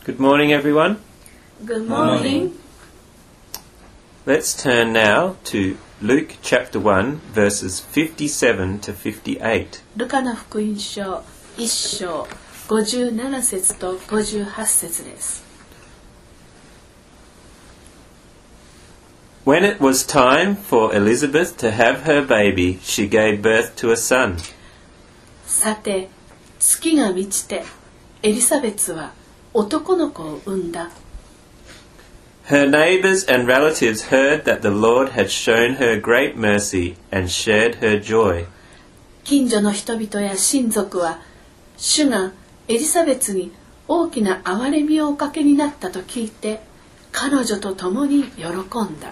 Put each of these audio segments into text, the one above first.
Good morning, everyone. Good morning. Let's turn now to Luke chapter 1, verses 57 to 58. ルカの福音書1章57節と58節です。 When it was time for Elizabeth to have her baby, she gave birth to a son. さて、月が満ちて、エリザベツは男の子を産んだ。 Her neighbors and relatives heard that the Lord had shown her great mercy and shared her joy. 近所の人々や親族は、主がエリザベツに大きな憐れみをおかけになったと聞いて、彼女と共に喜んだ。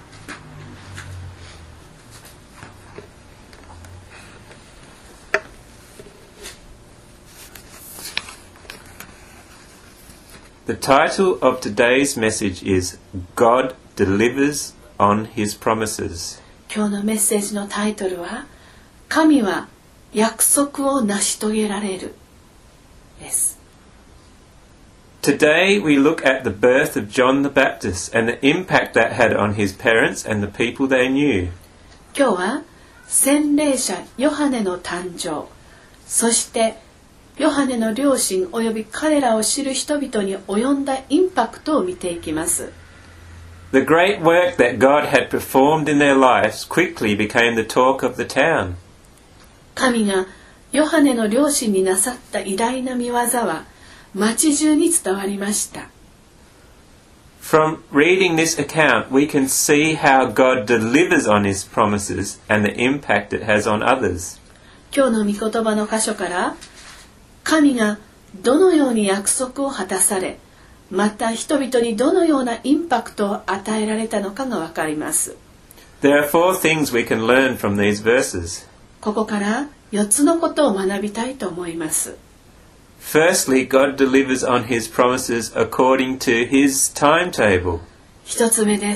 The title of today's message is God Delivers on His Promises. 今日のメッセージのタイトルは、神は約束を成し遂げられるです。 Today we look at the birth of John the Baptist and the impact that had on his parents and the people they knew. 今日は洗礼者ヨハネの誕生、そしてヨハネの両親および彼らを知る人々に及んだインパクトを見ていきます。 The great work that God had performed in their lives quickly became the talk of the town. 神がヨハネの両親になさった偉大な見業は町中に伝わりました。 From reading this account, we can see how God delivers on His promises and the impact it has on others. 今日の御言葉の箇所から神がどのように約束を果たされ、また人々にどのようなインパクトを与えられたのかがわかります。 There are four things we can learn from these verses. ここから4つのことを学びたいと思います。 Firstly, God delivers on His promises according to His timetable. 1つ目です。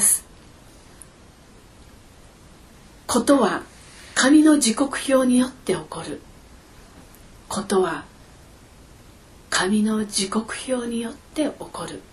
ことは神の時刻表によって起こる。ことは神の時刻表によって起こる。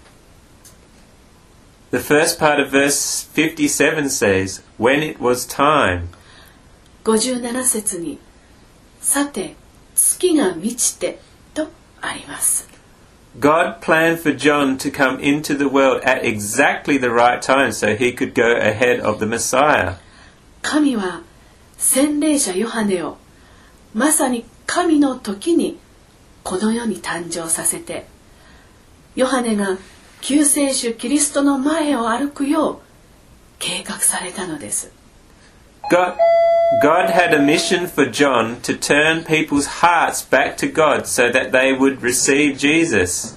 The first part of verse 57 says, when it was time. 57節に、さて、月が満ちてとあります。 God planned for John to come into the world at exactly the right time so he could go ahead of the Messiah. 神は洗礼者ヨハネをまさに神の時にこの世に誕生させて、ヨハネが救世主キリストの前を歩くよう計画されたのです。 God had a mission for John to turn people's hearts back to God so that they would receive Jesus.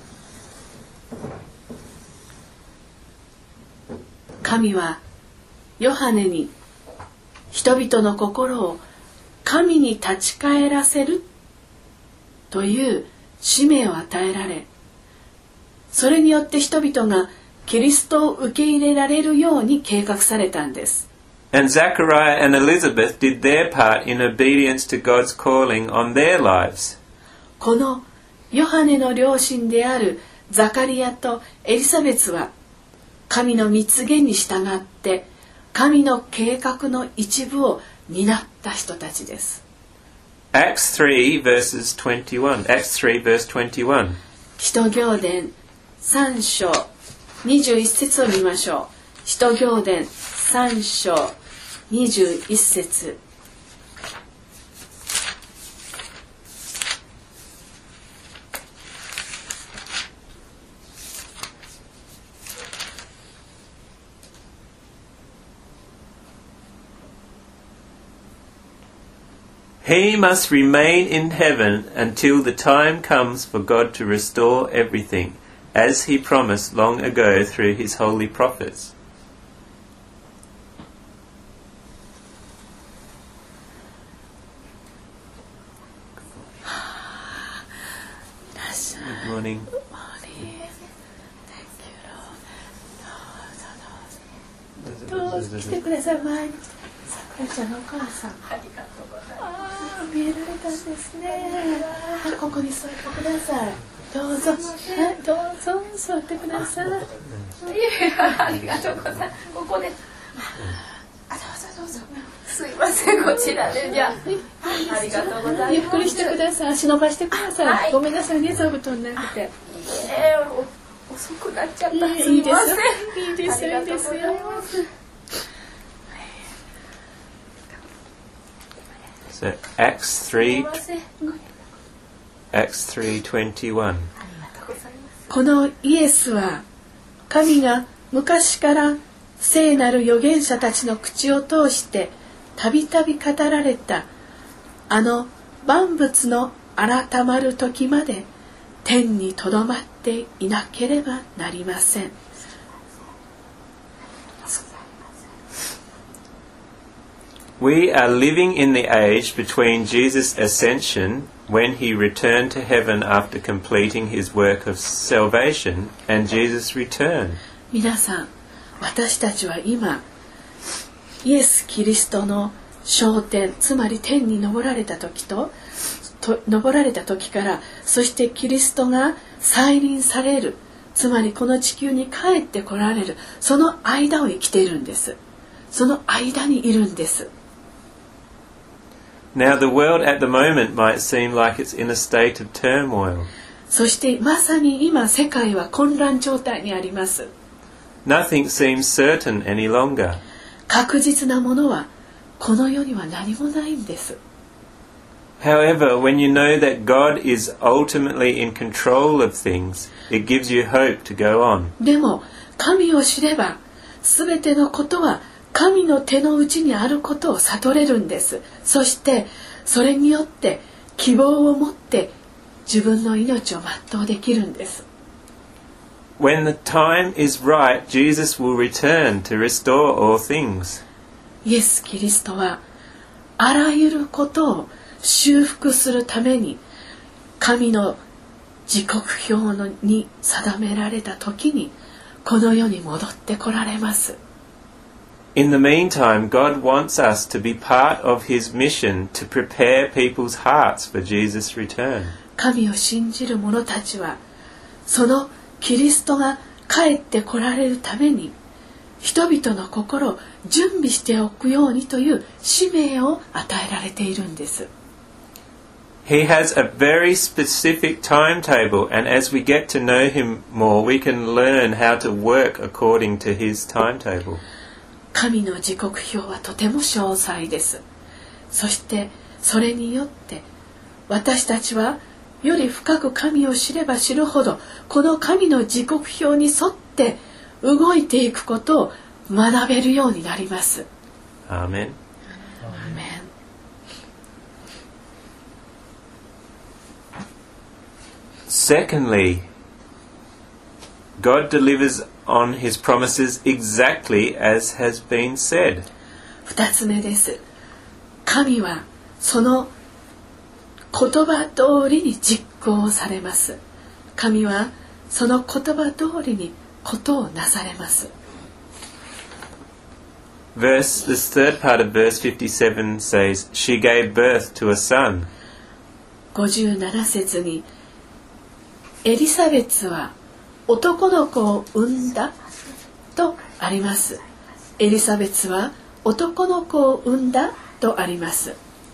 神はヨハネに人々の心を神に立ち返らせるという使命を与えられ、それによって人々がキリストを受け入れられるように計画されたんです。 And Zachariah and Elizabeth did their part in obedience to God's calling on their lives. このヨハネの両親であるザカリアとエリザベスは神の蜜言に従って神の計画の一部を担った人たちです。 Acts 3 verses 21. Acts 3 verse 21. 使徒行伝3章21節を見ましょう。使徒行伝3章21節。 He must remain in heaven until the time comes for God to restore everything, as He promised long ago through His holy prophets. 来てください。前にさくらちゃんのお母さん、ありがとうございます。見えられたんですね。ここに座ってください。 どうぞ、はい、どうぞ座ってください。 ありがとうございます。ここで、どうぞどうぞ。すいません、こちらでじゃあ、ありがとうございます。 ゆっくりしてください。足伸ばしてください。はい、ごめんなさいね、座布団なくて。 遅くなっちゃった。 いいですよ。いいですよ。いいですよ。 So Acts 3:21. このイエスは神が昔から聖なる預言者たちの口を通してたびたび語られたあの万物の改まる時まで天にとどまっていなければなりません。 We are living in the age between Jesus' ascension, when he returned to heaven after completing his work of salvation, and Jesus' return. 皆さん、私たちは今、イエス・キリストの昇天、つまり天に昇られた時昇られた時から、そしてキリストが再臨される、つまりこの地球に帰ってこられる、その間を生きているんです。その間にいるんです。 Now the world at the moment might seem like it's in a state of turmoil. そしてまさに今世界は混乱状態にあります。 Nothing seems certain any longer. 確実なものはこの世には何もないんです。 However, when you know that God is ultimately in control of things, it gives you hope to go on. でも神を知ればすべてのことは神の手の内にあることを悟れるんです。そしてそれによって希望を持って自分の命を全うできるんです。 When the time is right, Jesus will return to restore all things. イエス・キリストはあらゆることを修復するために神の時刻表に定められた時にこの世に戻ってこられます。 In the meantime, God wants us to be part of his mission to prepare people's hearts for Jesus' return. 神を信じる者たちはそのキリストが帰ってこられるために人々の心を準備しておくようにという使命を与えられているんです。 He has a very specific timetable, and as we get to know him more, we can learn how to work according to his timetable. 神の時刻表はとても詳細です。そしてそれによって私たちはより深く神を知れば知るほどこの神の時刻表に沿って動いていくことを学べるようになります。 アーメン。 アーメン。 Secondly, God delivers on his promises exactly as has been said. 2つ目です。神はその言葉通りに実行されます。神はその言葉通りにことをなされます。 The third part of verse 57 says, She gave birth to a son. 57節にエリザベツは男の子を産んだとあります。エリザベツは男の子を産んだとあります。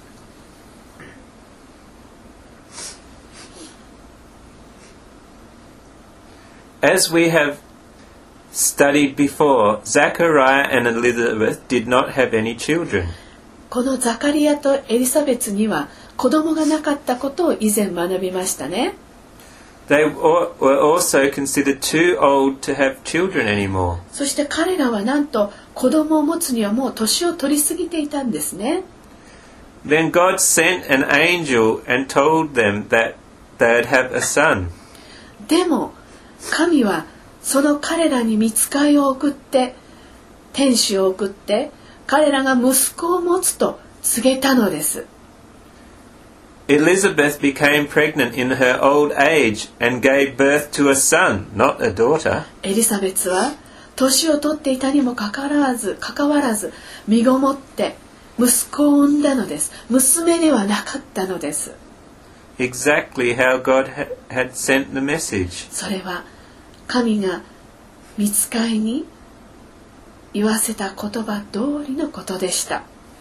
As we have studied before, Zachariah and Elizabeth did not have any children. このザカリアとエリザベツには子供がなかったことを以前学びましたね。 They were also considered too old to have children anymore. そして彼らはなんと子供を持つにはもう年を取り過ぎていたんですね。 Then God sent an angel and told them that they'd have a son. でも神はその彼らに御使いを送って天使を送って彼らが息子を持つと告げたのです。 Elizabeth became pregnant in her old age and gave birth to a son, not a daughter. エリザベツは年を取っていたにもかかわらず身ごもって息子を産んだのです。娘ではなかったのです。 exactly how God had sent the message. それは神が御使いに言わせた言葉通りのことでした。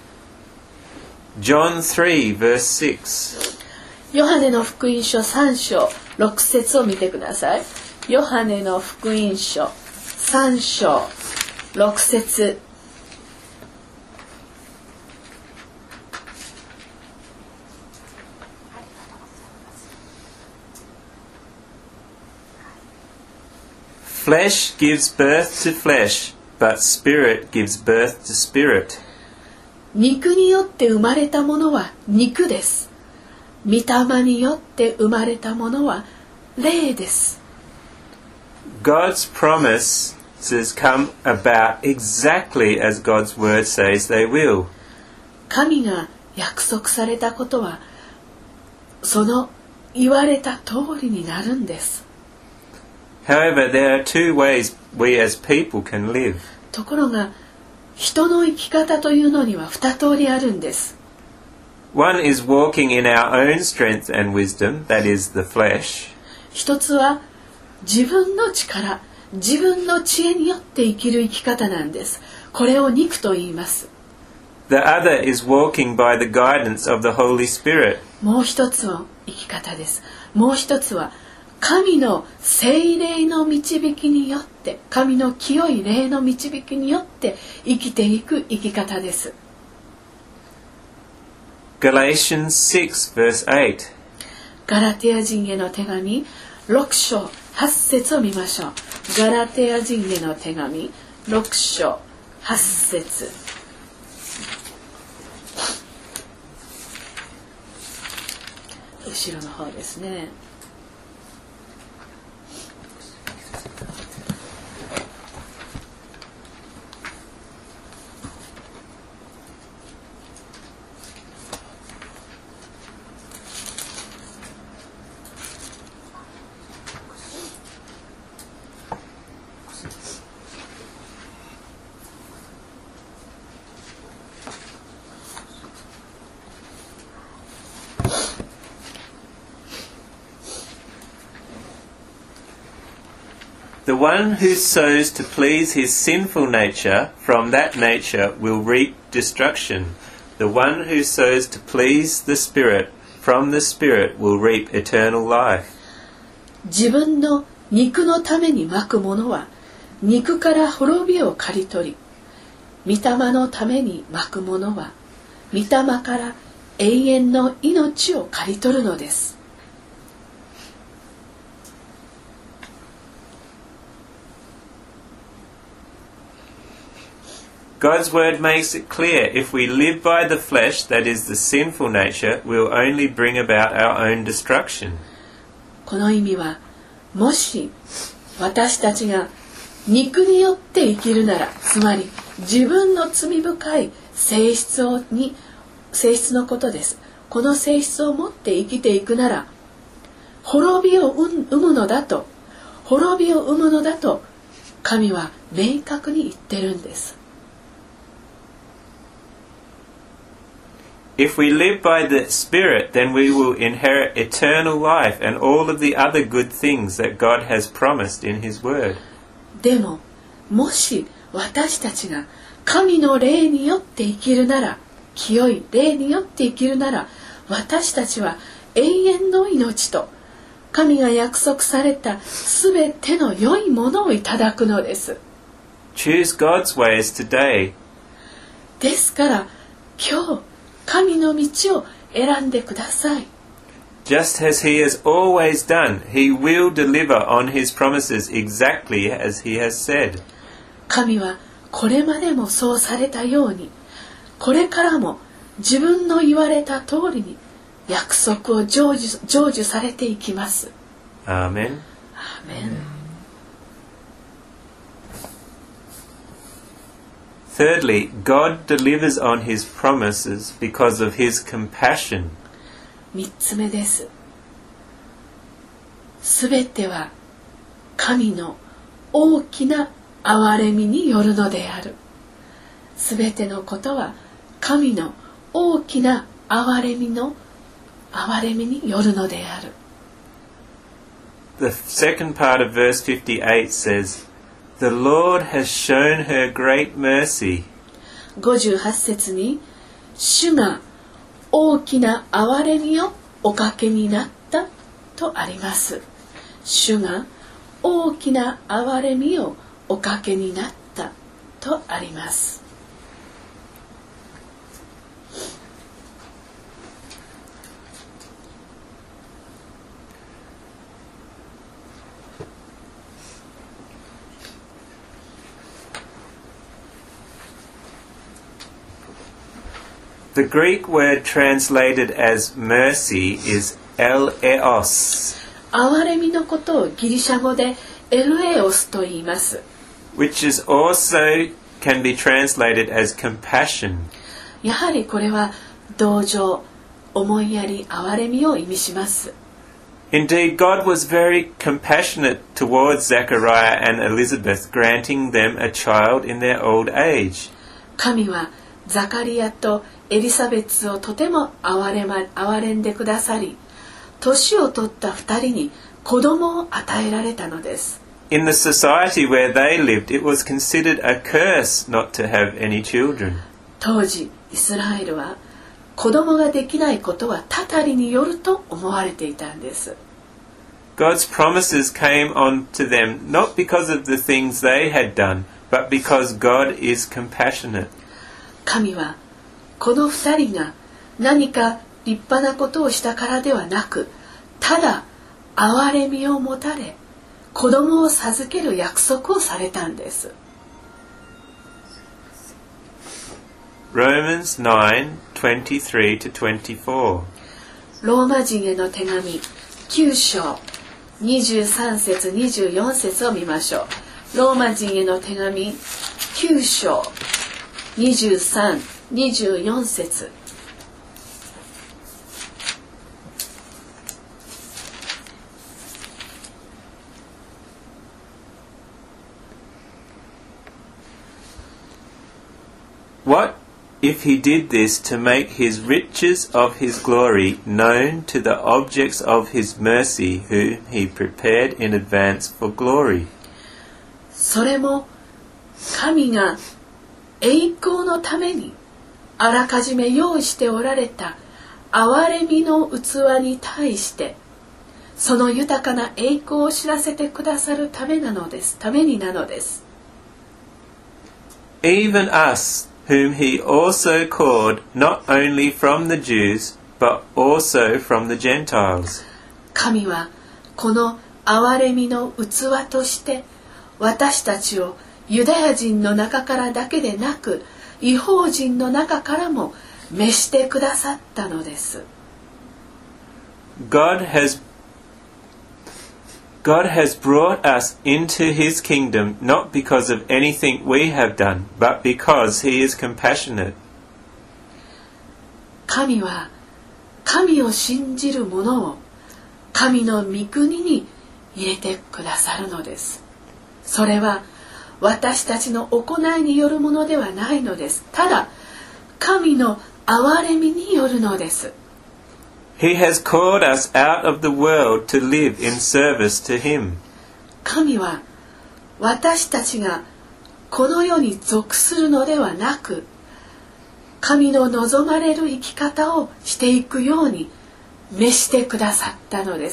John 3 verse 6. ヨハネの福音書3章6節を見てください。ヨハネの福音書3章6節。 Flesh gives birth to flesh, but spirit gives birth to spirit. 肉によって生まれたものは肉です。御霊によって生まれたものは霊です。 God's promises come about exactly as God's word says they will. 神が約束されたことはその言われた通りになるんです。 However, there are two ways we as people can live. ところが人の生き方というのには二通りあるんです。 One is walking in our own strength and wisdom, that is the flesh. 一つは自分の力、自分の知恵によって生きる生き方なんです。これを肉と言います。 The other is walking by the guidance of the Holy Spirit. もう一つの生き方です。もう一つは神の聖霊の導きによって、神の清い霊の導きによって生きていく生き方です。 Galatians 6 verse 8. ガラテヤ人への手紙6章8節を見ましょう。ガラテヤ人への手紙6章8節。後ろの方ですね。 The one who sows to please his sinful nature, from that nature will reap destruction. The one who sows to please the Spirit, from the Spirit will reap eternal life. 自分の肉のためにまくものは肉から滅びを刈り取り、御霊のためにまくものは御霊から永遠の命を刈り取るのです。 God's word makes it clear, if we live by the flesh, that is the sinful nature, we'll only bring about our own destruction. この意味は、もし私たちが肉によって生きるなら、つまり自分の罪深い性質のことです。この性質を持って生きていくなら、滅びを生むのだと神は明確に言ってるんです。 If we live by the Spirit, then we will inherit eternal life and all of the other good things that God has promised in His Word. でも、もし私たちが神の霊によって生きるなら、清い霊によって生きるなら、私たちは永遠の命と神が約束されたすべての良いものをいただくのです。 Choose God's ways today. ですから今日神の道を選んでください。 Just as He has always done, He will deliver on His promises exactly as He has said. 神はこれまでもそうされたように、これからも自分の言われた通りに約束を成就されていきます。 Amen. アーメン。 Thirdly, God delivers on His promises because of His compassion. 3つ目です。すべては神の大きな憐れみによるのである。すべてのことは神の大きな憐れみ憐れみによるのである。 The second part of verse 58 says, The Lord has shown her great mercy. 58節に、主が大きな憐れみをおかけになったとあります。主が大きな憐れみをおかけになったとあります。 The Greek word translated as mercy is eleos, 憐れみのことをギリシャ語でエルエオスと言います。 which is also can be translated as compassion. やはりこれは同情、思いやり、憐れみを意味します。 Indeed, God was very compassionate towards Zechariah and Elizabeth, granting them a child in their old age. 神はザカリアとエリザベツをとても憐れんでくださり、年を取った2人に子供を与えられたのです。 In the society where they lived, it was considered a curse not to have any children. 当時イスラエルは子供ができないことはたたりによると思われていたんです。 God's promises came on to them not because of the things they had done, but because God is compassionate. 神はこの2人が何か立派なことをしたからではなく、ただ憐れみを持たれ子供を授ける約束をされたんです。 Romans 9:23 to 24. ローマ人への手紙9章23節24節を見ましょう。ローマ人への手紙9章23、24節。 What if he did this to make his riches of his glory known to the objects of his mercy whom he prepared in advance for glory? それも神が栄光のためにあらかじめ用意しておられた憐れみの器に対してその豊かな栄光を知らせてくださるためになのです。 Even us, whom he also called not only from the Jews, but also from the Gentiles. 神はこの憐れみの器として私たちをユダヤ人の中からだけでなく異邦人の中からも召してくださったのです。 God has brought us into his kingdom not because of anything we have done, but because he is compassionate. 神は神を信じる者を神の御国に入れてくださるのです。それは私たちの行いによるものではないのです。ただ神の憐れみによるのです。 He has called us out of the world to live in service to him. 神は私たちがこの世に属するのではなく、神の望まれる生き方をしていくように召してくださったのです。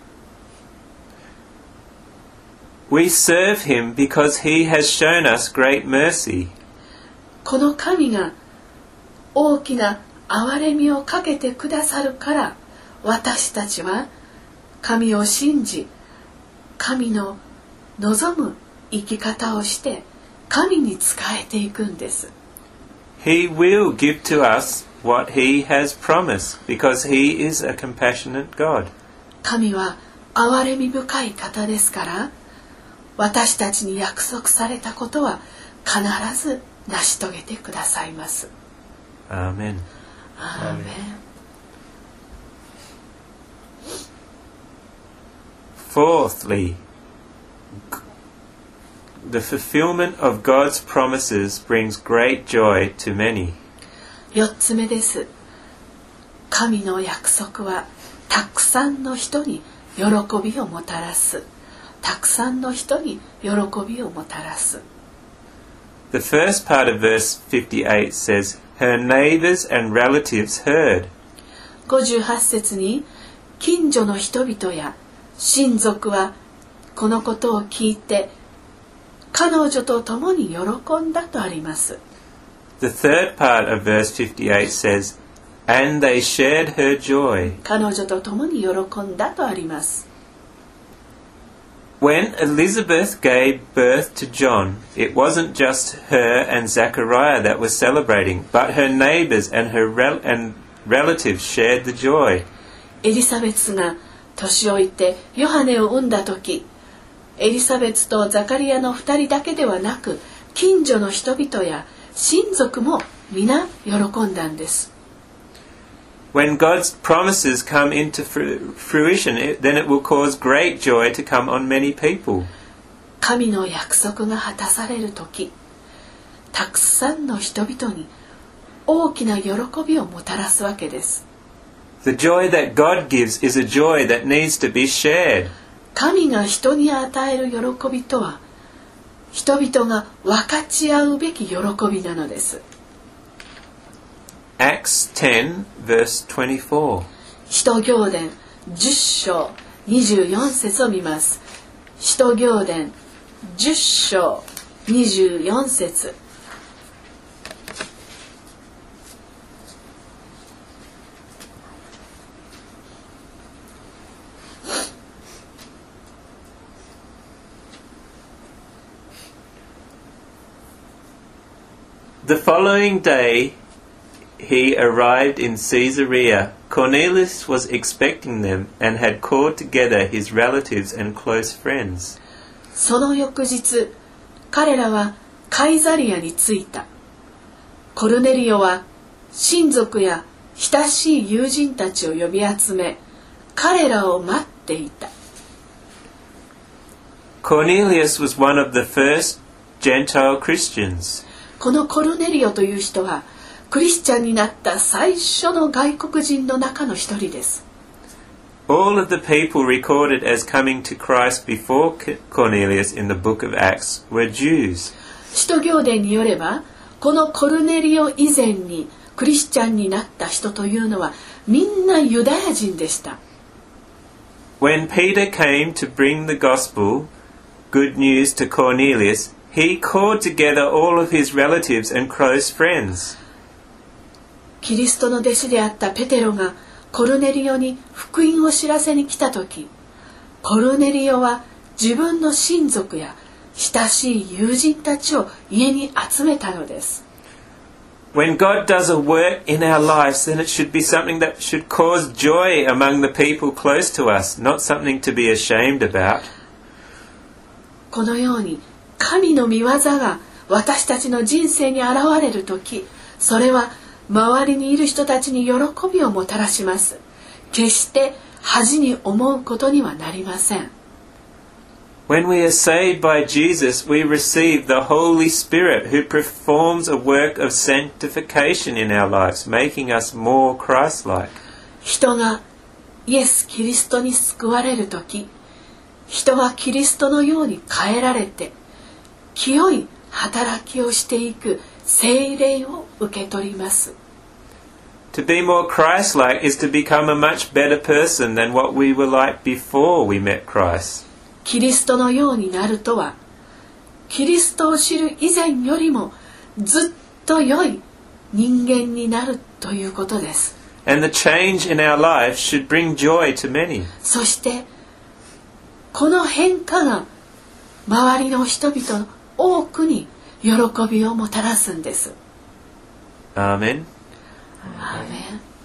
We serve him because he has shown us great mercy. この神が大きな憐れみをかけてくださるから私たちは神を信じ神の望む生き方をして神に仕えていくんです。 He will give to us what he has promised because he is a compassionate God. 神は憐れみ深い方ですから私たちに約束されたことは必ず成し遂げてくださいます。 Amen. アーメン。 Fourthly, the fulfillment of God's promises brings great joy to many. 4つ目です。 神の約束はたくさんの人に喜びをもたらす。たくさんの人に喜びをもたらす。 The first part of verse 58 says, Her neighbors and relatives heard. 58節に、近所の人々や親族はこのことを聞いて彼女と共に喜んだとあります。 The third part of verse 58 says, And they shared her joy. 彼女と共に喜んだとあります。 When Elizabeth gave birth to John, it wasn't just her and Zechariah that were celebrating, but her neighbors and her relatives shared the joy. エリザベスが年老いてヨハネを産んだ時、エリザベスとザカリアの2人だけではなく、近所の人々や親族も皆喜んだんです。 When God's promises come into fruition, then it will cause great joy to come on many people. 神の約束が果たされる時、たくさんの人々に大きな喜びをもたらすわけです。 The joy that God gives is a joy that needs to be shared. 神が人に与える喜びとは、人々が分かち合うべき喜びなのです。 Acts 10 verse 24. 使徒行伝10章24節を見ます。使徒行伝10章24節。 The following day, he arrived in Caesarea. Cornelius was expecting them and had called together his relatives and close friends. その翌日、彼らはカイザリアに着いた。コルネリオは親族や親しい友人たちを呼び集め、彼らを待っていた。 Cornelius was one of the first Gentile Christians. このコルネリオという人はクリスチャンになった最初の外国人の中の一人です。 All of the people recorded as coming to Christ before Cornelius in the book of Acts were Jews. 使徒行伝によれば、このコルネリオ以前にクリスチャンになった人というのはみんなユダヤ人でした。 When Peter came to bring the gospel, good news to Cornelius, he called together all of his relatives and close friends. キリストの弟子であったペテロがコルネリオに福音を知らせに来た時、コルネリオは自分の親族や親しい友人たちを家に集めたのです。 When God does a work in our lives, then it should be something that should cause joy among the people close to us, not something to be ashamed about. このように神の御業が私たちの人生に現れるとき、それは周りにいる人たちに喜びをもたらします。決して恥に思うことにはなりません。 When we are saved by Jesus, we receive the Holy Spirit who performs a work of sanctification in our lives, making us more Christ-like. 人がイエス・キリストに救われるとき、人はキリストのように変えられて、清い働きをしていく聖霊を受け取ります。 To be more Christ-like is to become a much better person than what we were like before we met Christ. キリストのようになるとは、キリストを知る以前よりもずっと良い人間になるということです。 And the change in our lives should bring joy to many. そしてこの変化が周りの人々の多くに喜びをもたらすんです。 Amen. アーメン。